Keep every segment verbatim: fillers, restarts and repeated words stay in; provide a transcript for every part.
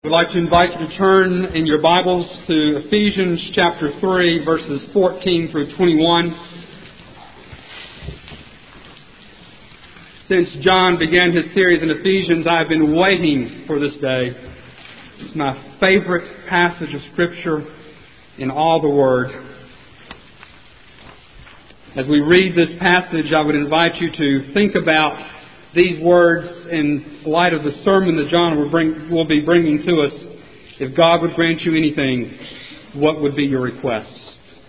I'd like to invite you to turn in your Bibles to Ephesians chapter three, verses fourteen through twenty-one. Since John began his series in Ephesians, I've been waiting for this day. It's my favorite passage of Scripture in all the Word. As we read this passage, I would invite you to think about these words in light of the sermon that John will, bring, will be bringing to us. If God would grant you anything, what would be your requests?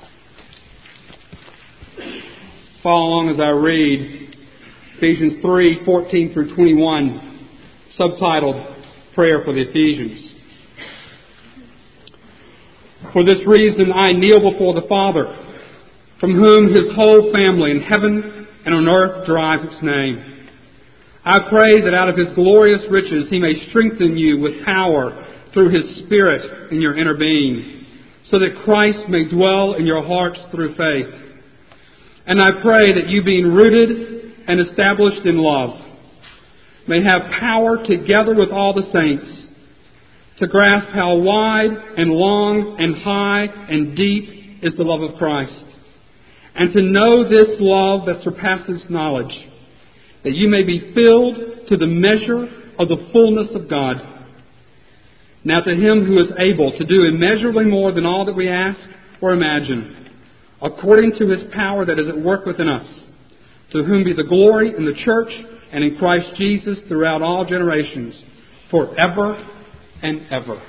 Follow along as I read Ephesians three, fourteen through twenty-one, subtitled Prayer for the Ephesians. For this reason I kneel before the Father, from whom His whole family in heaven and on earth derives its name. I pray that out of His glorious riches He may strengthen you with power through His Spirit in your inner being, so that Christ may dwell in your hearts through faith. And I pray that you, being rooted and established in love, may have power together with all the saints to grasp how wide and long and high and deep is the love of Christ, and to know this love that surpasses knowledge, that you may be filled to the measure of the fullness of God. Now to Him who is able to do immeasurably more than all that we ask or imagine, according to His power that is at work within us, to whom be the glory in the church and in Christ Jesus throughout all generations, forever and ever.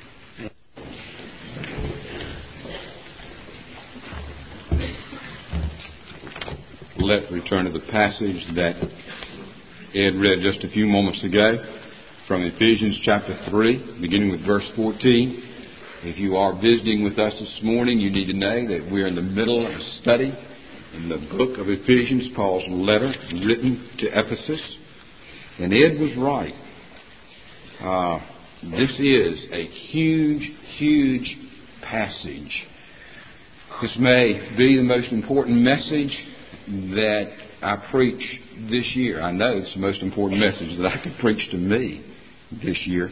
Let's return to the passage that Ed read just a few moments ago from Ephesians chapter three, beginning with verse fourteen. If you are visiting with us this morning, you need to know that we're in the middle of a study in the book of Ephesians, Paul's letter written to Ephesus. And Ed was right. Uh, this is a huge, huge passage. This may be the most important message that I preach this year. I know it's the most important message that I could preach to me this year.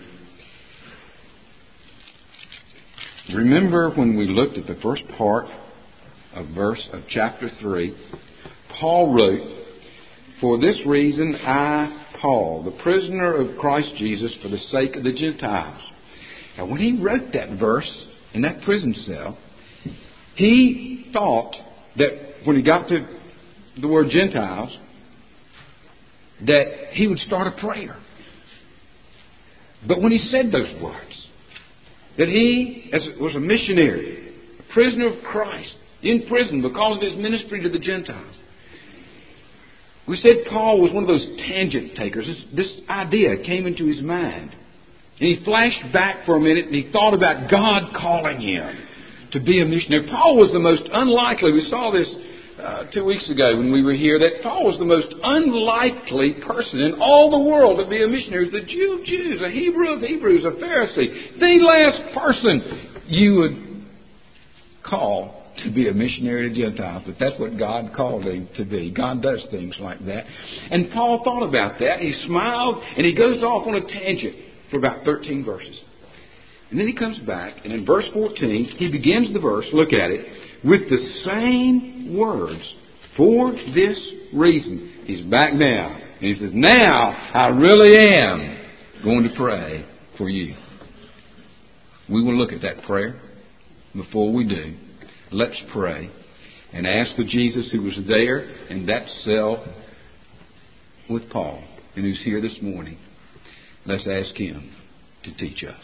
Remember when we looked at the first part of verse of chapter three, Paul wrote, "For this reason I, Paul, the prisoner of Christ Jesus, for the sake of the Gentiles." Now when he wrote that verse in that prison cell, he thought that when he got to the word Gentiles, that he would start a prayer. But when he said those words, that he as was a missionary, a prisoner of Christ, in prison because of his ministry to the Gentiles, we said Paul was one of those tangent takers. This, this idea came into his mind. And he flashed back for a minute and he thought about God calling him to be a missionary. Paul was the most unlikely. We saw this Uh, two weeks ago when we were here, that Paul was the most unlikely person in all the world to be a missionary. He was a Jew of Jews, a Hebrew of Hebrews, a Pharisee. The last person you would call to be a missionary to Gentiles. But that's what God called him to be. God does things like that. And Paul thought about that. He smiled and he goes off on a tangent for about thirteen verses. And then he comes back, and in verse fourteen, he begins the verse, look at it, with the same words, "For this reason." He's back now. And he says, "Now I really am going to pray for you." We will look at that prayer. Before we do, let's pray and ask for Jesus, who was there in that cell with Paul and who's here this morning. Let's ask Him to teach us.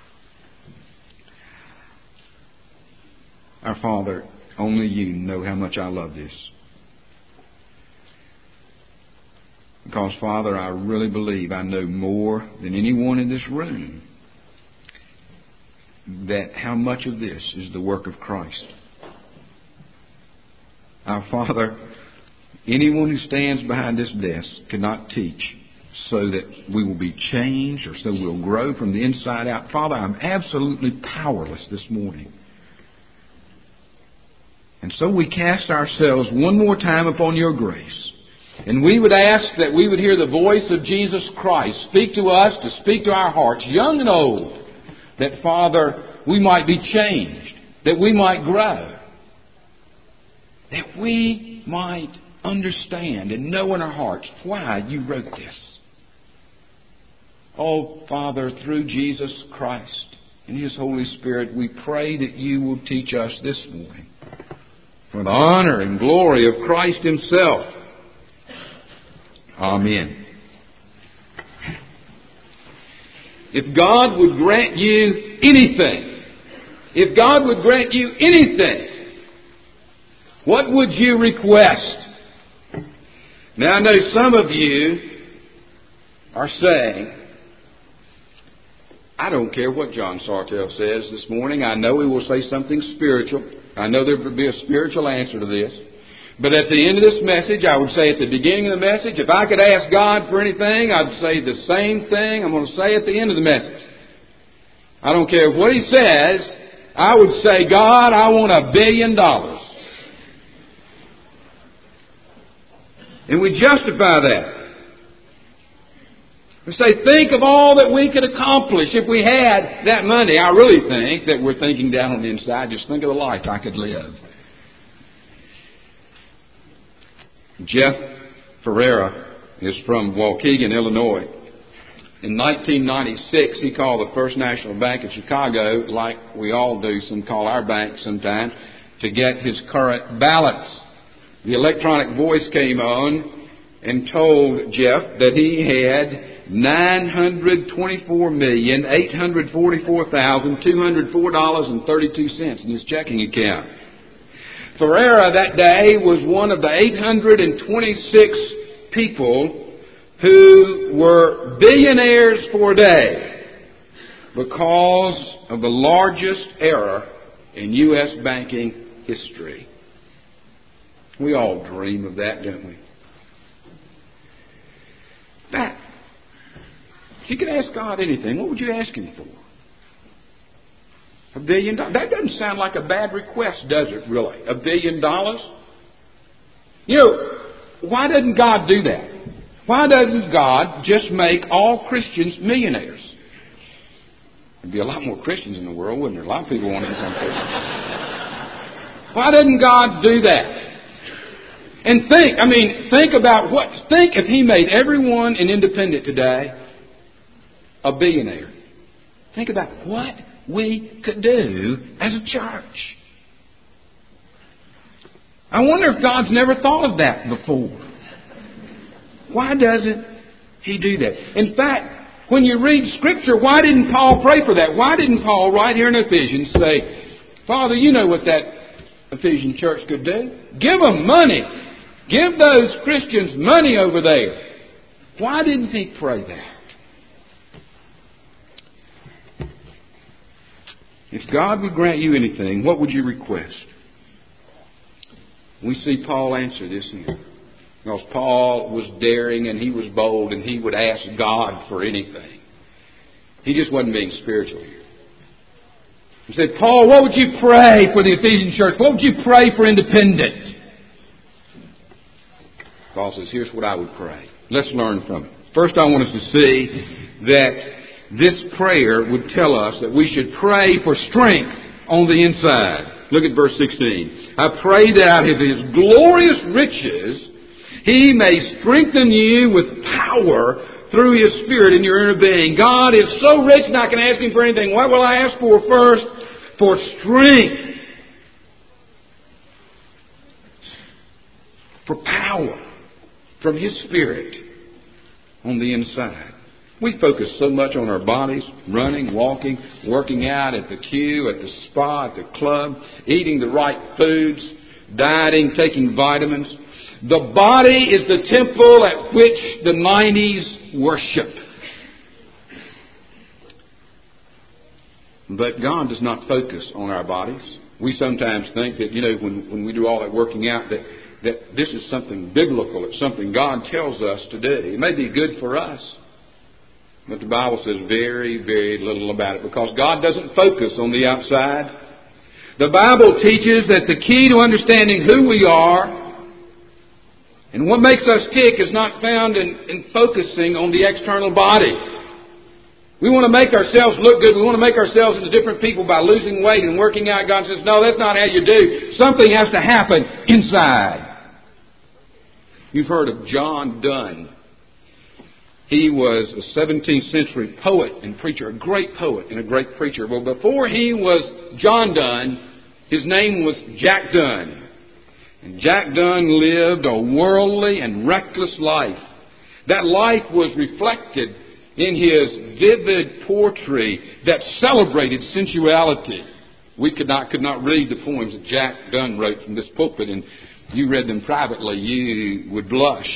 Our Father, only You know how much I love this. Because, Father, I really believe I know more than anyone in this room that how much of this is the work of Christ. Our Father, anyone who stands behind this desk cannot teach so that we will be changed or so we'll grow from the inside out. Father, I'm absolutely powerless this morning. And so we cast ourselves one more time upon Your grace. And we would ask that we would hear the voice of Jesus Christ speak to us, to speak to our hearts, young and old, That, Father, we might be changed. That we might grow. That we might understand and know in our hearts why you wrote this. Oh, Father, through Jesus Christ and His Holy Spirit, we pray that you will teach us this morning for the honor and glory of Christ Himself. Amen. If God would grant you anything, if God would grant you anything, what would you request? Now, I know some of you are saying, I don't care what John Sartell says this morning. I know he will say something spiritual. I know there will be a spiritual answer to this. But at the end of this message, I would say at the beginning of the message, if I could ask God for anything, I'd say the same thing I'm going to say at the end of the message. I don't care what He says. I would say, God, I want a billion dollars. And we justify that. We say, think of all that we could accomplish if we had that money. I really think that we're thinking down on the inside, just think of the life I could live. Jeff Ferreira is from Waukegan, Illinois. In nineteen ninety-six, he called the First National Bank of Chicago, like we all do, some call our bank sometimes, to get his current balance. The electronic voice came on and told Jeff that he had nine hundred twenty-four million, eight hundred forty-four thousand, two hundred four dollars and thirty-two cents in his checking account. Ferreira that day was one of the eight hundred twenty-six people who were billionaires for a day because of the largest error in U S banking history. We all dream of that, don't we? That. If you could ask God anything, what would you ask Him for? A billion dollars? That doesn't sound like a bad request, does it, really? A billion dollars? You know, why doesn't God do that? Why doesn't God just make all Christians millionaires? There'd be a lot more Christians in the world, wouldn't there? A lot of people want to become Christians. Why doesn't God do that? And think, I mean, think about what, think if He made everyone in Independent today a billionaire. Think about what we could do as a church. I wonder if God's never thought of that before. Why doesn't He do that? In fact, when you read Scripture, why didn't Paul pray for that? Why didn't Paul, right here in Ephesians, say, Father, you know what that Ephesian church could do? Give them money. Give those Christians money over there. Why didn't he pray that? If God would grant you anything, what would you request? We see Paul answer this here. Because Paul was daring and he was bold and he would ask God for anything. He just wasn't being spiritual here. He said, Paul, what would you pray for the Ephesian church? What would you pray for Independent? Paul says, here's what I would pray. Let's learn from it. First, I want us to see that this prayer would tell us that we should pray for strength on the inside. Look at verse sixteen. I pray that out of His glorious riches He may strengthen you with power through His Spirit in your inner being. God is so rich and I can ask Him for anything. What will I ask for first? For strength. For power from His Spirit on the inside. We focus so much on our bodies, running, walking, working out at the queue, at the spa, at the club, eating the right foods, dieting, taking vitamins. The body is the temple at which the nineties worship. But God does not focus on our bodies. We sometimes think that, you know, when, when we do all that working out, that, that this is something biblical. It's something God tells us to do. It may be good for us. But the Bible says very, very little about it because God doesn't focus on the outside. The Bible teaches that the key to understanding who we are and what makes us tick is not found in, in focusing on the external body. We want to make ourselves look good. We want to make ourselves into different people by losing weight and working out. God says, no, that's not how you do. Something has to happen inside. You've heard of John Donne. He was a seventeenth century poet and preacher, a great poet and a great preacher. Well, before he was John Donne, his name was Jack Donne. And Jack Donne lived a worldly and reckless life. That life was reflected in his vivid poetry that celebrated sensuality. We could not could not read the poems that Jack Donne wrote from this pulpit, and you read them privately, you would blush.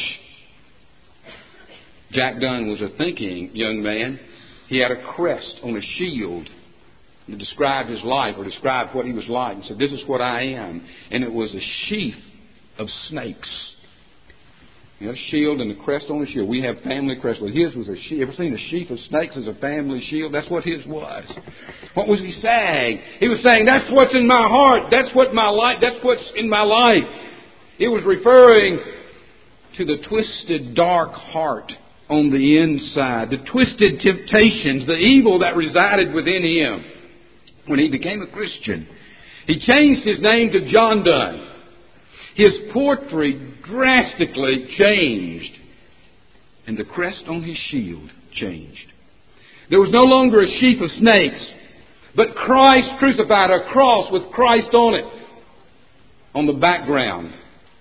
Jack Donne was a thinking young man. He had a crest on a shield that described his life or described what he was like. He said, this is what I am. And it was a sheath of snakes. You know, shield and the crest on the shield. We have family crests. Well, his was a sheath. Ever seen a sheath of snakes as a family shield? That's what his was. What was he saying? He was saying, that's what's in my heart. That's what my life. That's what's in my life. He was referring to the twisted, dark heart on the inside, the twisted temptations, the evil that resided within him. When he became a Christian, he changed his name to John Donne. His poetry drastically changed, and the crest on his shield changed. There was no longer a sheaf of snakes, but Christ crucified, a cross with Christ on it, on the background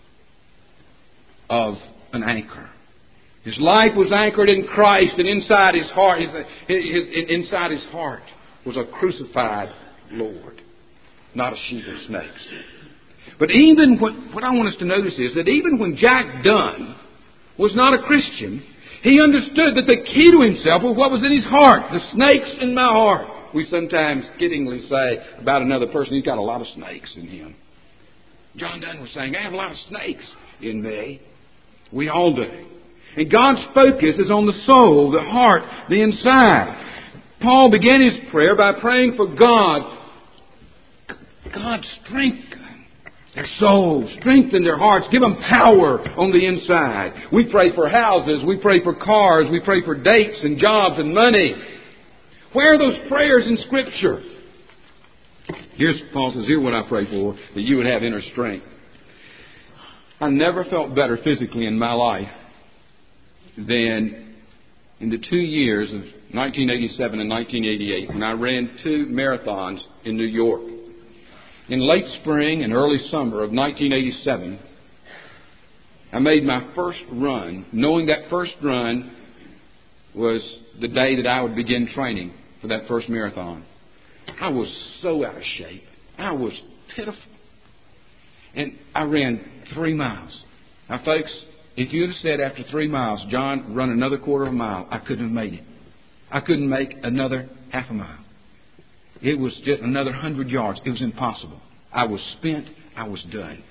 of an anchor. His life was anchored in Christ, and inside his heart, his, his, inside his heart was a crucified Lord, not a sheaf of snakes. But even what, what I want us to notice is that even when Jack Donne was not a Christian, he understood that the key to himself was what was in his heart, the snakes in my heart. We sometimes kiddingly say about another person, he's got a lot of snakes in him. John Donne was saying, I have a lot of snakes in me. We all do. And God's focus is on the soul, the heart, the inside. Paul began his prayer by praying for God. God, strengthen their souls, strengthen their hearts, give them power on the inside. We pray for houses, we pray for cars, we pray for dates and jobs and money. Where are those prayers in Scripture? Here's Paul says, here's what I pray for, that you would have inner strength. I never felt better physically in my life than in the two years of nineteen eighty-seven and nineteen eighty-eight when I ran two marathons in New York. In late spring and early summer of nineteen eighty-seven, I made my first run, knowing that first run was the day that I would begin training for that first marathon. I was so out of shape. I was pitiful. And I ran three miles. Now, folks, if you had said after three miles, John, run another quarter of a mile, I couldn't have made it. I couldn't make another half a mile. It was just another hundred yards. It was impossible. I was spent. I was done.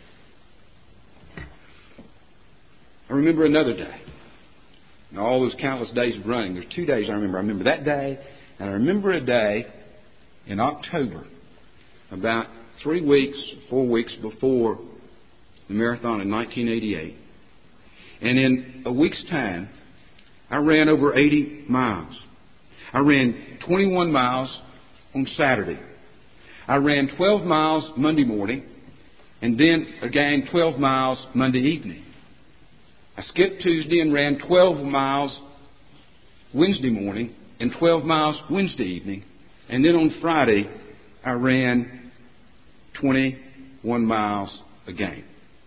I remember another day. Now, all those countless days of running, there's two days I remember. I remember that day, and I remember a day in October, about three weeks, four weeks before the marathon in nineteen eighty-eight. And in a week's time, I ran over eighty miles. I ran twenty-one miles on Saturday. I ran twelve miles Monday morning, and then again twelve miles Monday evening. I skipped Tuesday and ran twelve miles Wednesday morning and twelve miles Wednesday evening. And then on Friday, I ran twenty-one miles again.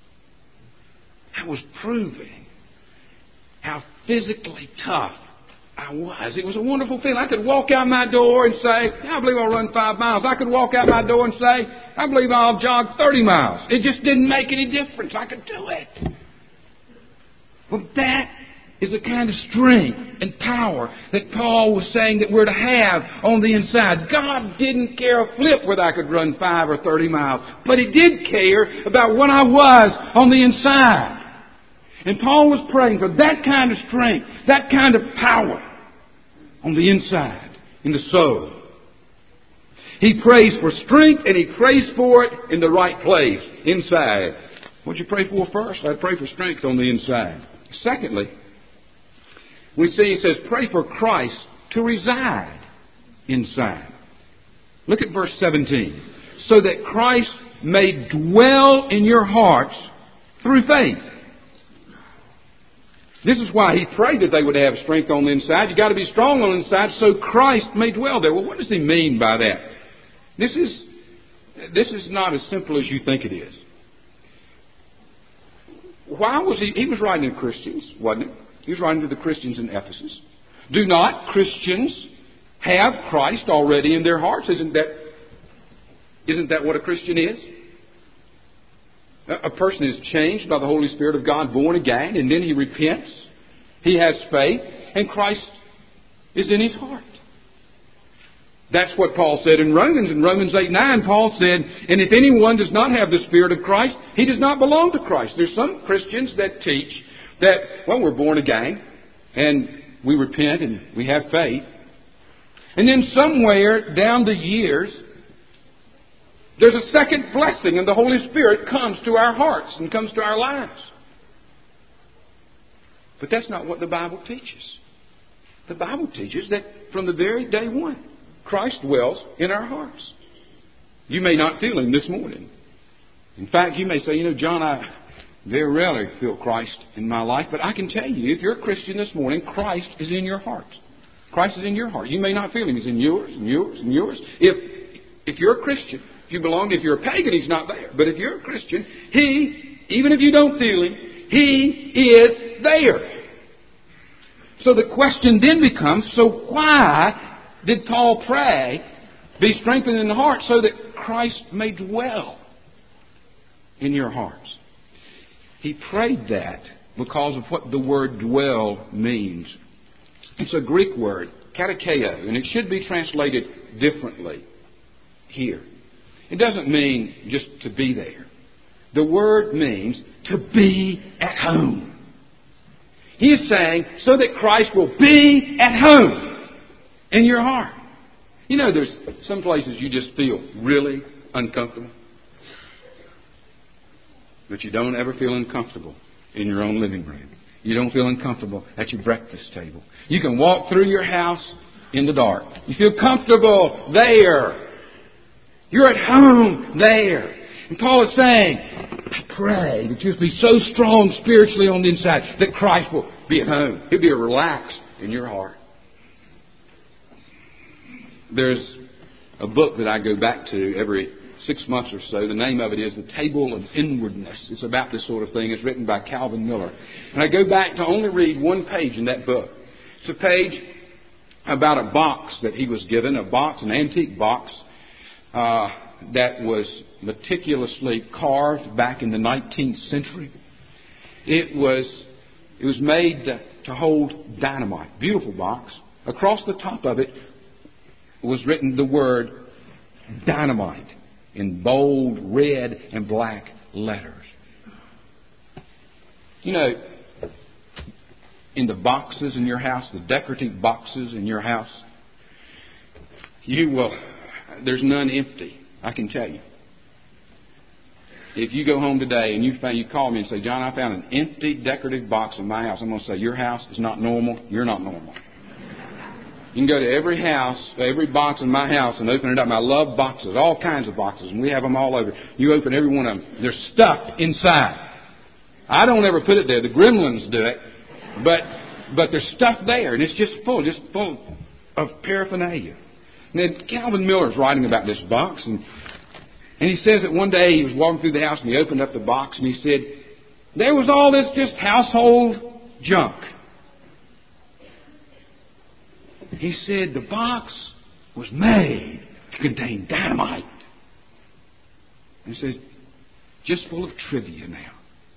I was proving how physically tough I was. It was a wonderful feeling. I could walk out my door and say, I believe I'll run five miles. I could walk out my door and say, I believe I'll jog thirty miles. It just didn't make any difference. I could do it. Well, that is the kind of strength and power that Paul was saying that we're to have on the inside. God didn't care a flip whether I could run five or thirty miles, but He did care about what I was on the inside. And Paul was praying for that kind of strength, that kind of power on the inside, in the soul. He prays for strength, and he prays for it in the right place, inside. What'd you pray for first? I pray for strength on the inside. Secondly, we see he says, pray for Christ to reside inside. Look at verse seventeen. So that Christ may dwell in your hearts through faith. This is why he prayed that they would have strength on the inside. You've got to be strong on the inside so Christ may dwell there. Well, what does he mean by that? This is, this is not as simple as you think it is. Why was he... He was writing to Christians, wasn't it? He was writing to the Christians in Ephesus. Do not Christians have Christ already in their hearts? Isn't that, isn't that what a Christian is? A person is changed by the Holy Spirit of God, born again, and then he repents. He has faith, and Christ is in his heart. That's what Paul said in Romans. In Romans eight nine, Paul said, and if anyone does not have the Spirit of Christ, he does not belong to Christ. There's some Christians that teach that, well, we're born again, and we repent, and we have faith. And then somewhere down the years, there's a second blessing, and the Holy Spirit comes to our hearts and comes to our lives. But that's not what the Bible teaches. The Bible teaches that from the very day one, Christ dwells in our hearts. You may not feel Him this morning. In fact, you may say, you know, John, I very rarely feel Christ in my life. But I can tell you, if you're a Christian this morning, Christ is in your heart. Christ is in your heart. You may not feel Him. He's in yours and yours and yours. If, if you're a Christian, if you belong, if you're a pagan, He's not there. But if you're a Christian, He, even if you don't feel Him, He is there. So the question then becomes, so why did Paul pray, be strengthened in the heart so that Christ may dwell in your hearts? He prayed that because of what the word dwell means. It's a Greek word, katakeo, and it should be translated differently here. It doesn't mean just to be there. The word means to be at home. He is saying so that Christ will be at home in your heart. You know, there's some places you just feel really uncomfortable. But you don't ever feel uncomfortable in your own living room. You don't feel uncomfortable at your breakfast table. You can walk through your house in the dark. You feel comfortable there. You're at home there. And Paul is saying, I pray that you'll be so strong spiritually on the inside that Christ will be at home. He'll be relaxed in your heart. There's a book that I go back to every six months or so. The name of it is The Table of Inwardness. It's about this sort of thing. It's written by Calvin Miller. And I go back to only read one page in that book. It's a page about a box that he was given, a box, an antique box, uh, that was meticulously carved back in the nineteenth century. It was, it was made to, to hold dynamite. Beautiful box. Across the top of it was written the word dynamite in bold red and black letters. You know, in the boxes in your house, the decorative boxes in your house, you will, there's none empty, I can tell you. If you go home today and you find, you call me and say, John, I found an empty decorative box in my house, I'm going to say, your house is not normal, you're not normal. You can go to every house, every box in my house and open it up. I love boxes, all kinds of boxes, and we have them all over. You open every one of them. There's stuff inside. I don't ever put it there. The gremlins do it. But but there's stuff there, and it's just full, just full of paraphernalia. And then Calvin Miller's writing about this box, and, and he says that one day he was walking through the house, and he opened up the box, and he said, there was all this just household junk. He said the box was made to contain dynamite. He says, just full of trivia now.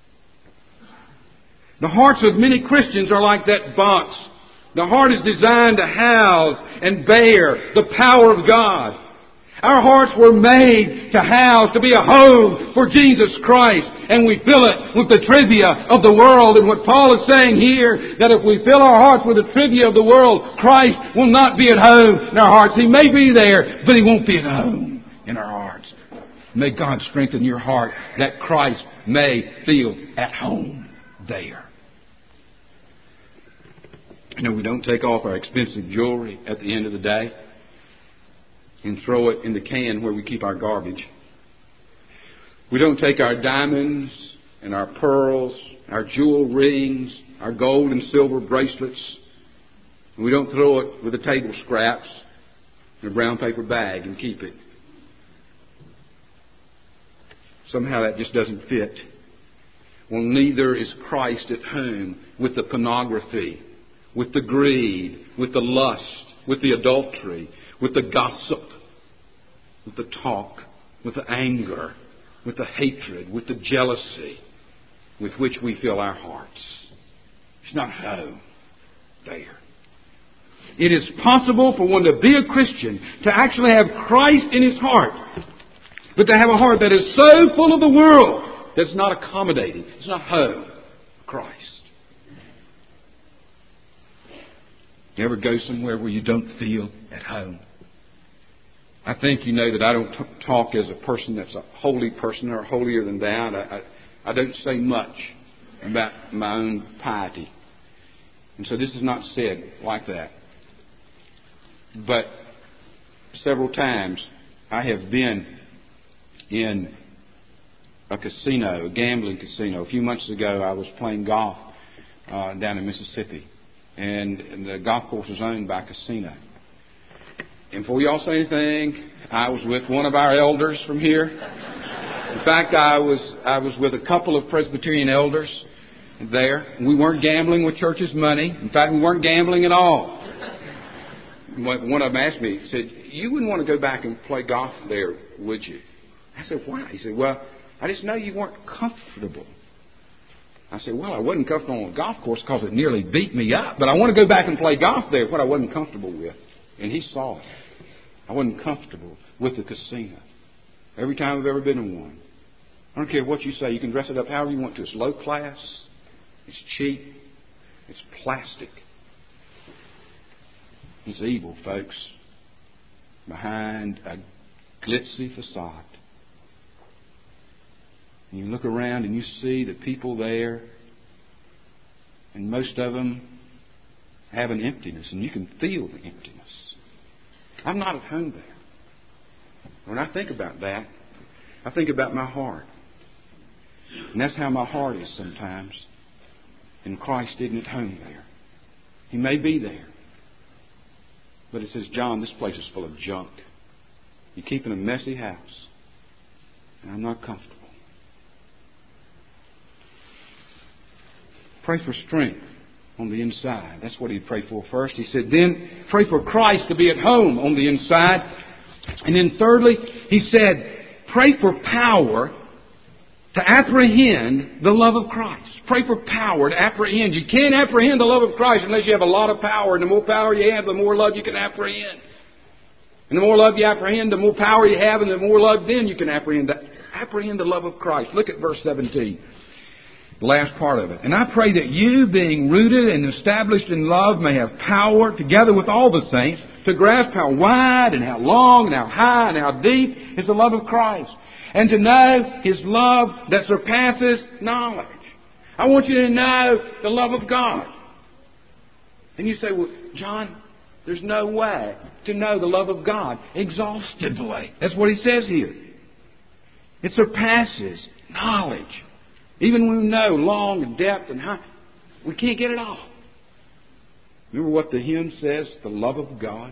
The hearts of many Christians are like that box. The heart is designed to house and bear the power of God. Our hearts were made to house, to be a home for Jesus Christ. And we fill it with the trivia of the world. And what Paul is saying here, that if we fill our hearts with the trivia of the world, Christ will not be at home in our hearts. He may be there, but He won't be at home in our hearts. May God strengthen your heart that Christ may feel at home there. You know, we don't take off our expensive jewelry at the end of the day and throw it in the can where we keep our garbage. We don't take our diamonds and our pearls, our jewel rings, our gold and silver bracelets, and we don't throw it with the table scraps in a brown paper bag and keep it. Somehow that just doesn't fit. Well, neither is Christ at home with the pornography, with the greed, with the lust, with the adultery, with the gossip, with the talk, with the anger, with the hatred, with the jealousy with which we fill our hearts. It's not home there. It is possible for one to be a Christian, to actually have Christ in his heart, but to have a heart that is so full of the world that's not accommodating. It's not home Christ. You ever go somewhere where you don't feel at home? I think you know that I don't t- talk as a person that's a holy person or holier than thou. I, I, I don't say much about my own piety. And so this is not said like that. But several times I have been in a casino, a gambling casino. A few months ago I was playing golf uh, down in Mississippi. And, and the golf course was owned by a casino. And before y'all say anything, I was with one of our elders from here. In fact, I was I was with a couple of Presbyterian elders there. We weren't gambling with church's money. In fact, we weren't gambling at all. One of them asked me, he said, "You wouldn't want to go back and play golf there, would you?" I said, "Why?" He said, "Well, I just know you weren't comfortable." I said, "Well, I wasn't comfortable on a golf course because it nearly beat me up, but I want to go back and play golf there, what I wasn't comfortable with." And he saw it. I wasn't comfortable with the casino. Every time I've ever been in one. I don't care what you say. You can dress it up however you want to. It's low class. It's cheap. It's plastic. It's evil, folks. Behind a glitzy facade. And you look around and you see the people there, and most of them have an emptiness, and you can feel the emptiness. I'm not at home there. When I think about that, I think about my heart. And that's how my heart is sometimes. And Christ isn't at home there. He may be there. But it says, "John, this place is full of junk. You keep in a messy house. And I'm not comfortable." Pray for strength on the inside. That's what he'd pray for first. He said, then pray for Christ to be at home on the inside. And then thirdly, he said, pray for power to apprehend the love of Christ. Pray for power to apprehend. You can't apprehend the love of Christ unless you have a lot of power. And the more power you have, the more love you can apprehend. And the more love you apprehend, the more power you have, and the more love then you can apprehend. Apprehend the love of Christ. Look at verse seventeen. The last part of it. And I pray that you, being rooted and established in love, may have power, together with all the saints, to grasp how wide and how long and how high and how deep is the love of Christ, and to know His love that surpasses knowledge. I want you to know the love of God. And you say, well, John, there's no way to know the love of God exhaustively. That's what he says here. It surpasses knowledge. Even when we know long and depth and high, we can't get it all. Remember what the hymn says, the love of God?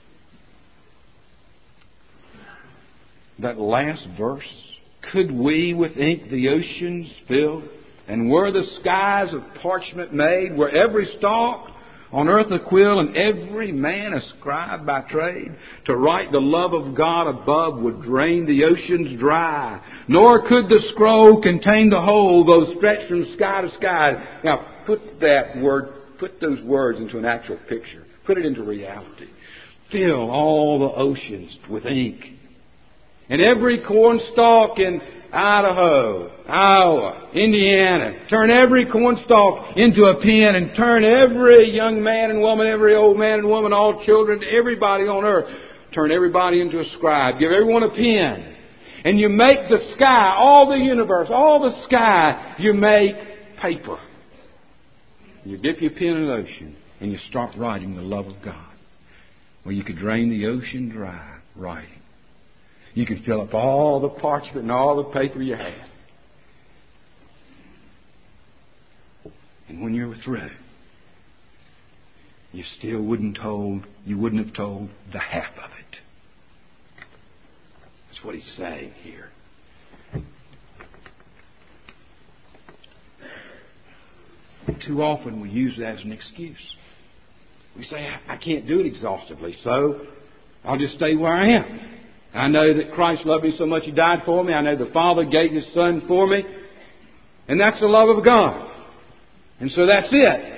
That last verse, could we with ink the oceans fill, and were the skies of parchment made, were every stalk on earth a quill, and every man a scribe by trade, to write the love of God above would drain the oceans dry, nor could the scroll contain the whole, though stretched from sky to sky. Now, put that word, put those words into an actual picture. Put it into reality. Fill all the oceans with ink. And every corn stalk in Idaho, Iowa, Indiana, turn every corn stalk into a pen, and turn every young man and woman, every old man and woman, all children, everybody on earth, turn everybody into a scribe. Give everyone a pen. And you make the sky, all the universe, all the sky, you make paper. You dip your pen in the ocean, and you start writing the love of God. Well, you could drain the ocean dry writing. You could fill up all the parchment and all the paper you had. And when you're through, you still wouldn't told you wouldn't have told the half of it. That's what he's saying here. Too often we use that as an excuse. We say, I can't do it exhaustively, so I'll just stay where I am. I know that Christ loved me so much He died for me. I know the Father gave His Son for me. And that's the love of God. And so that's it.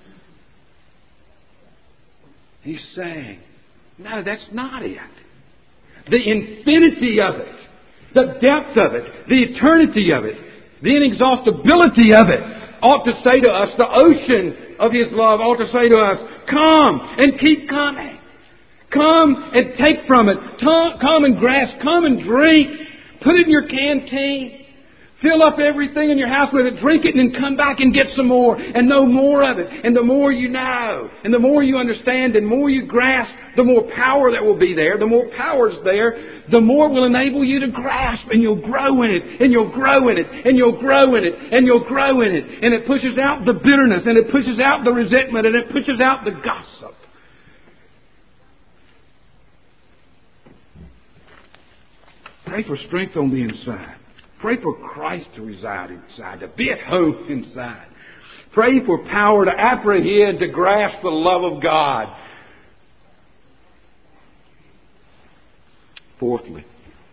He's saying, no, that's not it. The infinity of it, the depth of it, the eternity of it, the inexhaustibility of it ought to say to us, the ocean of His love ought to say to us, come and keep coming. Come and take from it. Come and grasp. Come and drink. Put it in your canteen. Fill up everything in your house with it. Drink it and then come back and get some more. And know more of it. And the more you know, and the more you understand, and the more you grasp, the more power that will be there. The more power's there, the more it will enable you to grasp. And you'll grow in it. And you'll grow in it. And you'll grow in it. And you'll grow in it. And it pushes out the bitterness. And it pushes out the resentment. And it pushes out the gossip. Pray for strength on the inside. Pray for Christ to reside inside, to be at home inside. Pray for power to apprehend, to grasp the love of God. Fourthly,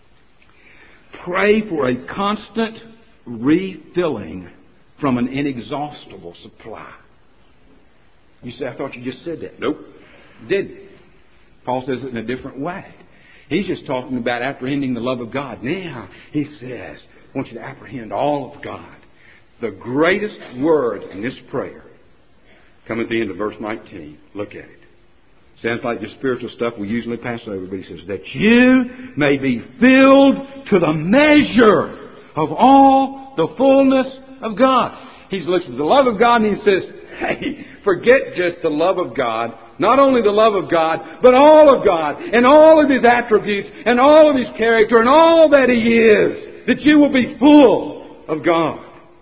pray for a constant refilling from an inexhaustible supply. You say, I thought you just said that. Nope, didn't. Paul says it in a different way. He's just talking about apprehending the love of God. Now, he says, I want you to apprehend all of God. The greatest word in this prayer come at the end of verse nineteen. Look at it. Sounds like just spiritual stuff we usually pass over, but he says, that you may be filled to the measure of all the fullness of God. He looks at the love of God and he says, hey, forget just the love of God. Not only the love of God, but all of God and all of His attributes and all of His character and all that He is. That you will be full of God.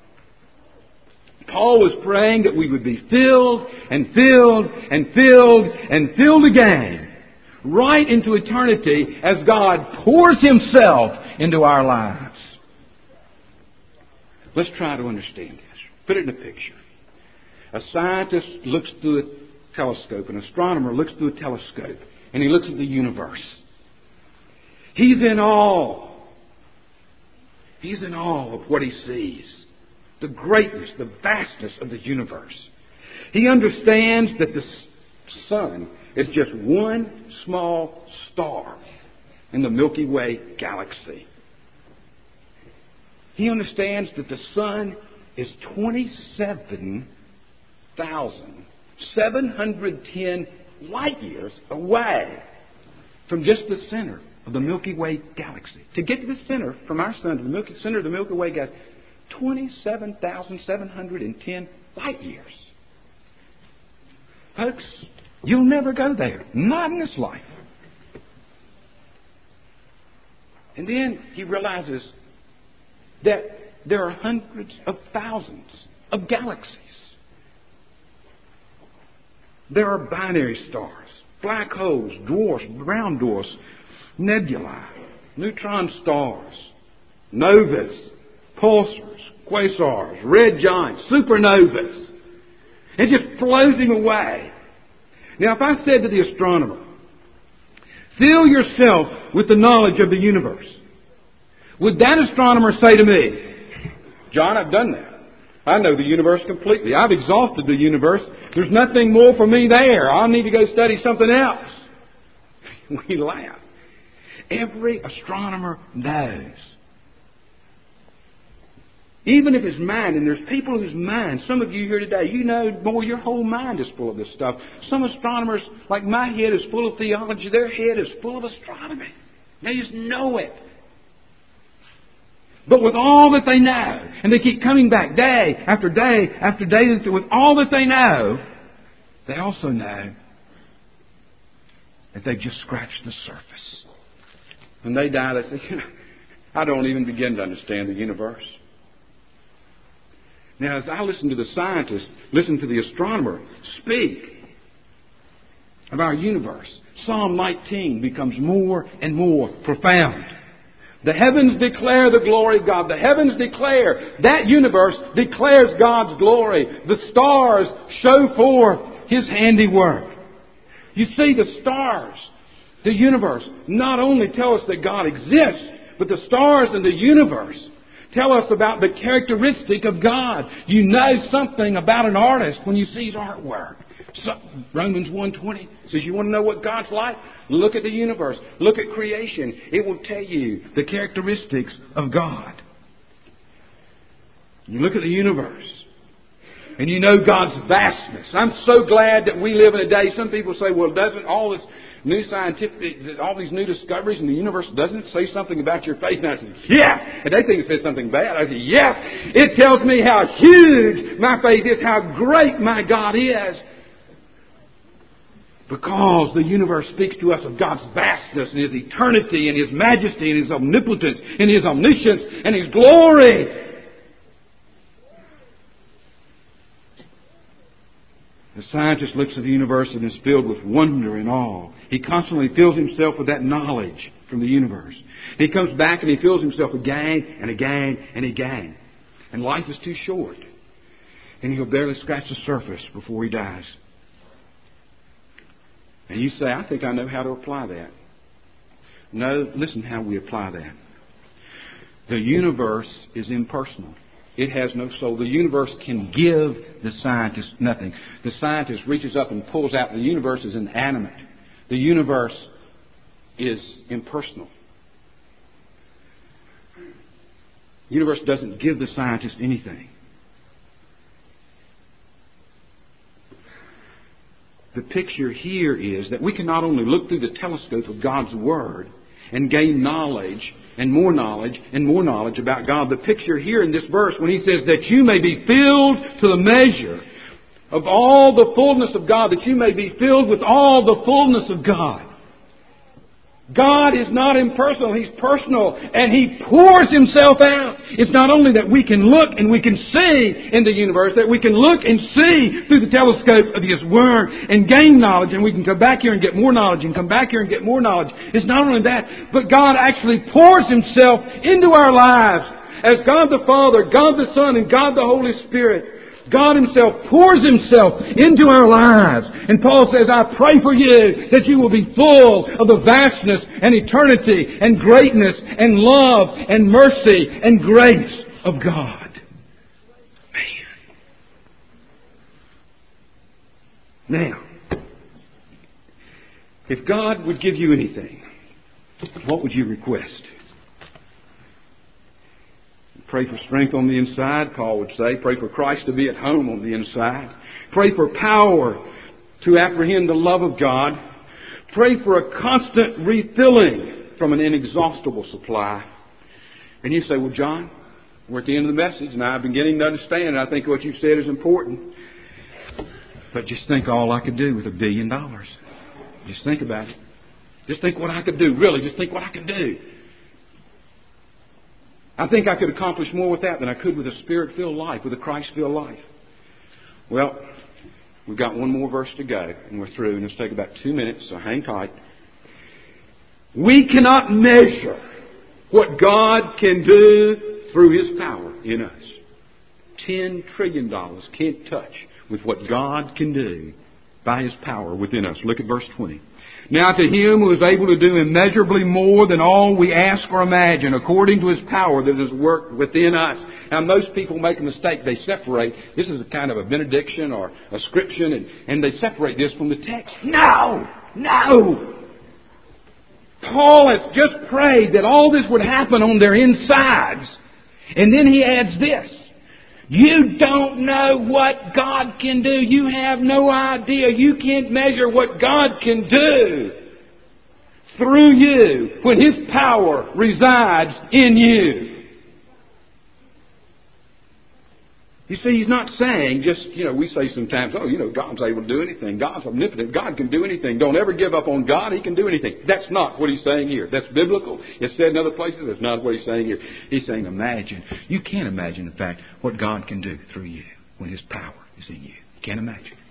Paul was praying that we would be filled and filled and filled and filled again. Right into eternity as God pours Himself into our lives. Let's try to understand this. Put it in a picture. A scientist looks through a telescope. An astronomer looks through a telescope and he looks at the universe. He's in awe. He's in awe of what he sees. The greatness, the vastness of the universe. He understands that the sun is just one small star in the Milky Way galaxy. He understands that the sun is twenty-seven thousand seven hundred ten light years away from just the center of the Milky Way galaxy. To get to the center, from our sun to the Milky, center of the Milky Way galaxy, twenty-seven thousand seven hundred ten light years. Folks, you'll never go there. Not in this life. And then he realizes that there are hundreds of thousands of galaxies. There are binary stars, black holes, dwarfs, brown dwarfs, nebulae, neutron stars, novas, pulsars, quasars, red giants, supernovas. It just floating away. Now, if I said to the astronomer, fill yourself with the knowledge of the universe, would that astronomer say to me, John, I've done that. I know the universe completely. I've exhausted the universe. There's nothing more for me there. I'll need to go study something else. We laugh. Every astronomer knows. Even if his mind, and there's people whose mind, some of you here today, you know more, your whole mind is full of this stuff. Some astronomers, like my head is full of theology, their head is full of astronomy. They just know it. But with all that they know, and they keep coming back day after day after day, with all that they know, they also know that they've just scratched the surface. When they die, they say, you know, I don't even begin to understand the universe. Now, as I listen to the scientists, listen to the astronomer speak of our universe, Psalm nineteen becomes more and more profound. The heavens declare the glory of God. The heavens declare, that universe declares God's glory. The stars show forth His handiwork. You see, the stars, the universe, not only tell us that God exists, but the stars in the universe tell us about the characteristic of God. You know something about an artist when you see his artwork. So, Romans one twenty says, you want to know what God's like? Look at the universe. Look at creation. It will tell you the characteristics of God. You look at the universe, and you know God's vastness. I'm so glad that we live in a day. Some people say, well, doesn't all this new scientific, all these new discoveries in the universe, doesn't it say something about your faith? And I say, yes! And they think it says something bad. I say, yes! It tells me how huge my faith is, how great my God is. Because the universe speaks to us of God's vastness and His eternity and His majesty and His omnipotence and His omniscience and His glory. The scientist looks at the universe and is filled with wonder and awe. He constantly fills himself with that knowledge from the universe. He comes back and he fills himself again and again and again. And life is too short. And he'll barely scratch the surface before he dies. And you say, I think I know how to apply that. No, listen how we apply that. The universe is impersonal. It has no soul. The universe can give the scientist nothing. The scientist reaches up and pulls out. The universe is inanimate. The universe is impersonal. The universe doesn't give the scientist anything. The picture here is that we can not only look through the telescope of God's Word and gain knowledge and more knowledge and more knowledge about God. The picture here in this verse when he says that you may be filled to the measure of all the fullness of God, that you may be filled with all the fullness of God. God is not impersonal. He's personal. And He pours Himself out. It's not only that we can look and we can see in the universe, that we can look and see through the telescope of His Word and gain knowledge, and we can come back here and get more knowledge and come back here and get more knowledge. It's not only that, but God actually pours Himself into our lives as God the Father, God the Son, and God the Holy Spirit. God Himself pours Himself into our lives. And Paul says, I pray for you that you will be full of the vastness and eternity and greatness and love and mercy and grace of God. Man. Now, if God would give you anything, what would you request? Pray for strength on the inside, Paul would say. Pray for Christ to be at home on the inside. Pray for power to apprehend the love of God. Pray for a constant refilling from an inexhaustible supply. And you say, well, John, we're at the end of the message, and I'm beginning to understand, and I think what you've said is important. But just think all I could do with a billion dollars. Just think about it. Just think what I could do. Really, just think what I could do. I think I could accomplish more with that than I could with a Spirit-filled life, with a Christ-filled life. Well, we've got one more verse to go, and we're through, and it'll take about two minutes, so hang tight. We cannot measure what God can do through His power in us. Ten trillion dollars can't touch with what God can do by His power within us. Look at verse twenty. Now to Him who is able to do immeasurably more than all we ask or imagine, according to His power that is worked within us. Now most people make a mistake. They separate. This is a kind of a benediction or a scription, and, and they separate this from the text. No! No! Paul has just prayed that all this would happen on their insides. And then he adds this. You don't know what God can do. You have no idea. You can't measure what God can do through you when His power resides in you. You see, He's not saying just, you know, we say sometimes, oh, you know, God's able to do anything. God's omnipotent. God can do anything. Don't ever give up on God. He can do anything. That's not what He's saying here. That's biblical. It's said in other places. That's not what He's saying here. He's saying imagine. You can't imagine, in fact, what God can do through you when His power is in you. You can't imagine it.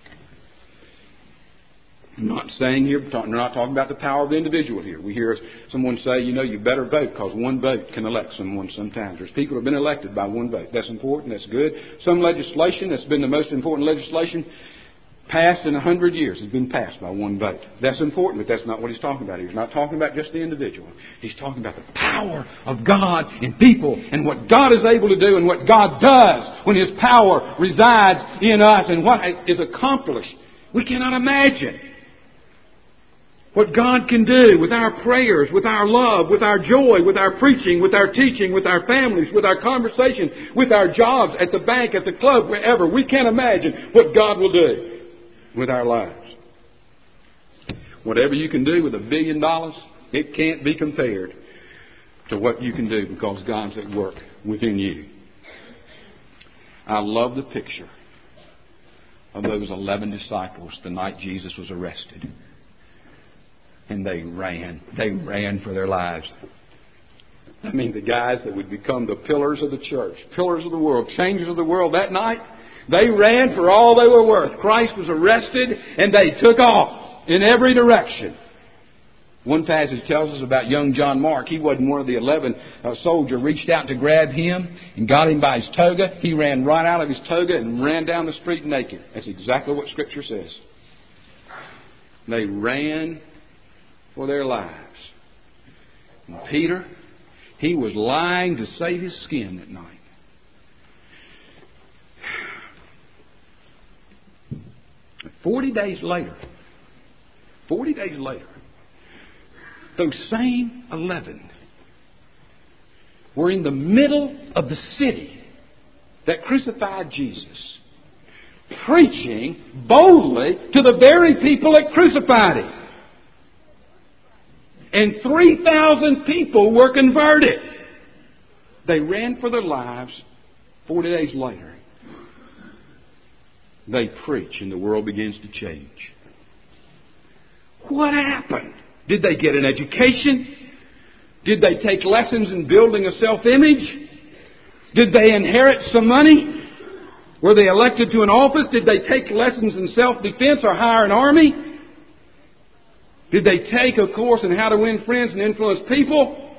I'm not saying here, we're not talking about the power of the individual here. We hear someone say, you know, you better vote because one vote can elect someone sometimes. There's people who have been elected by one vote. That's important. That's good. Some legislation that's been the most important legislation passed in a hundred years has been passed by one vote. That's important, but that's not what He's talking about here. He's not talking about just the individual. He's talking about the power of God in people and what God is able to do and what God does when His power resides in us and what is accomplished. We cannot imagine what God can do with our prayers, with our love, with our joy, with our preaching, with our teaching, with our families, with our conversations, with our jobs, at the bank, at the club, wherever. We can't imagine what God will do with our lives. Whatever you can do with a billion dollars, it can't be compared to what you can do because God's at work within you. I love the picture of those eleven disciples the night Jesus was arrested. And they ran. They ran for their lives. I mean, the guys that would become the pillars of the church, pillars of the world, changers of the world that night, they ran for all they were worth. Christ was arrested and they took off in every direction. One passage tells us about young John Mark. He wasn't one of the eleven. A soldier reached out to grab him and got him by his toga. He ran right out of his toga and ran down the street naked. That's exactly what Scripture says. They ran for their lives. And Peter, he was lying to save his skin that night. Forty days later, forty days later, those same eleven were in the middle of the city that crucified Jesus, preaching boldly to the very people that crucified Him. And three thousand people were converted. They ran for their lives. Forty days later, they preach and the world begins to change. What happened? Did they get an education? Did they take lessons in building a self-image? Did they inherit some money? Were they elected to an office? Did they take lessons in self-defense or hire an army? Did they take a course in how to win friends and influence people?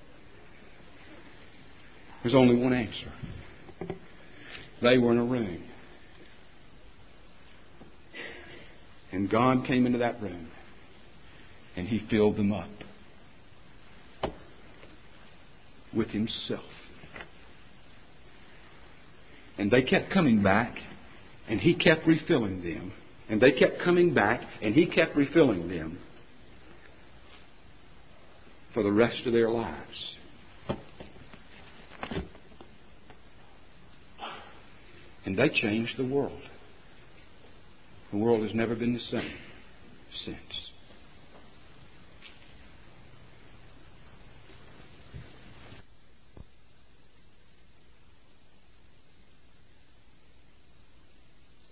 There's only one answer. They were in a room. And God came into that room and He filled them up with Himself. And they kept coming back and He kept refilling them. And they kept coming back and He kept refilling them for the rest of their lives. And they changed the world. The world has never been the same since.